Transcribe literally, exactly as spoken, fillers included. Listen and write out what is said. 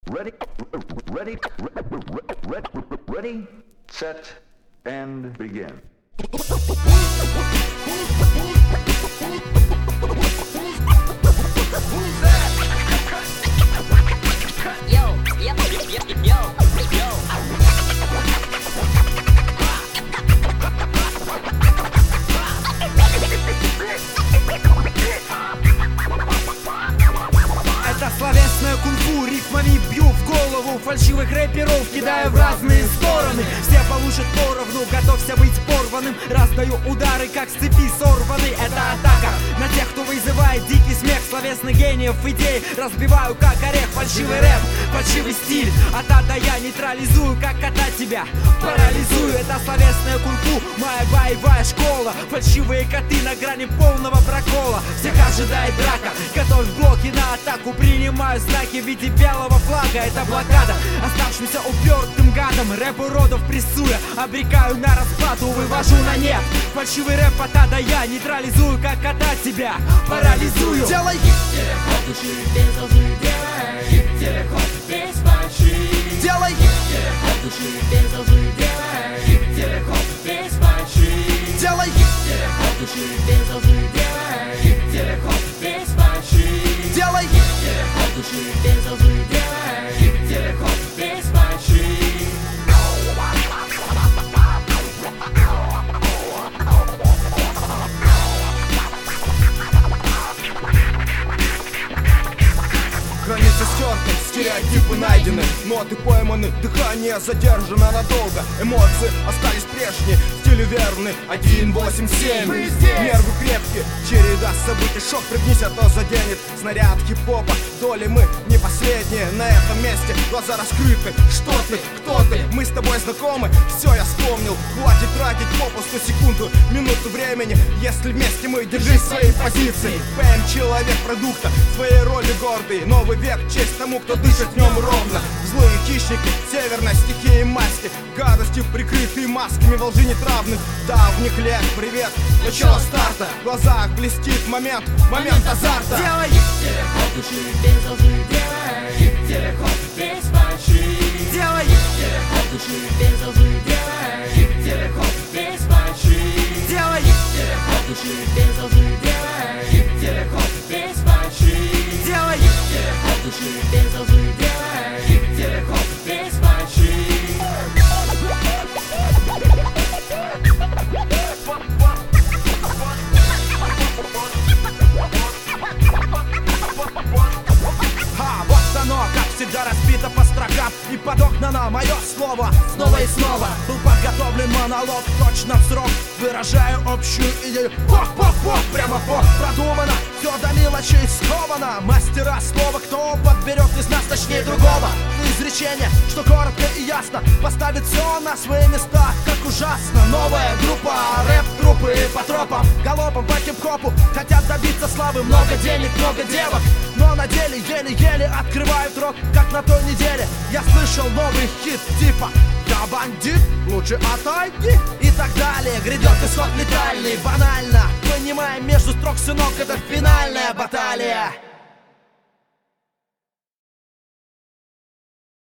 Ready, ready, ready, ready, set, and begin. Yo, yo, yo, yo, yo. Это словесное кунг-фу, рифмами бью в голову фальшивых рэперов, кидая в разные стороны. Все получат поровну, готовься быть порванным. Раздаю удары, как с цепи сорваны. Это атака на тех, кто вызывает дикий смех словесных гениев идей. Разбиваю, как орех, фальшивый рэп, фальшивый стиль. От А до Я нейтрализую, как кота тебя парализую. Это словесное кунг-фу, моя боевая школа. Фальшивые коты на грани полного прокола. Всех ожидает драка, готовь блоки на атаку. Принимаю знаки в виде белого флага. Это блокада оставшимся упертым гадом. Рэп уродов прессуя, обрекаю на распад, вывожу на нет. Фальшивый рэп от А до Я нейтрализую, как кота тебя парализую. Делай Телеход души без лжи, делай телеход без фальши. Делай Телеход души без лжи, делай телеход без фальши. Делай Телеход души без лжи, делай телеход без фальши. Делай Телеход души без лжи, делай телеход без фальши. Границы стерты, стереотипы найдены, ноты пойманы, дыхание задержано надолго. Эмоции остались прежние, стилю верны. Один, восемь, семь, нервы крепкие, череда событий, шок пригнись, а то заденет. Снаряд хип-хопа, доли мы не последние. На этом месте глаза раскрыты. Что ты, кто ты, мы с тобой знакомы. Все я вспомнил, хватит тратить попусту секунду, минуту времени. Если вместе мы, держись своей позиции. ПМ человек продукта, своей роли гордый. Новый век, честь тому, кто дышит в нем ровно. Злые хищники, северной стихии маски, гадости, прикрытые масками во лжи нетравных давних лет. Привет, начало старта, в глазах блестит момент, момент азарта. Делай Телеход души без лжи, делай телеход без фальши. Делай Телеход души без лжи, делай телеход без фальши. Делай Телеход души без лжи, делай телеход без фальши. Делай Телеход души без лжи, делай телеход без фальши. А, вот оно, как всегда разбито по строкам и подогнано мое слово снова и снова. Был подготовлен монолог точно в срок, выражаю общую идею. Пох-пох-пох, прямо пох, продумано, все до мелочей сковано. Мастера слова, кто подберет из нас точнее другого. Изречение, что коротко и ясно, поставит все на свои места, как ужасно. Новая группа, рэп-трупы по тропам, галопом по хип-хопу, хотят добиться славы. Много денег, много девок, но на деле еле-еле открывают рот, как на той неделе. Я слышал новый хит типа «Я бандит, лучше отойди» и так далее. Грядет исход летальный, банально, понимаем между строк, сынок, это финальная баталия.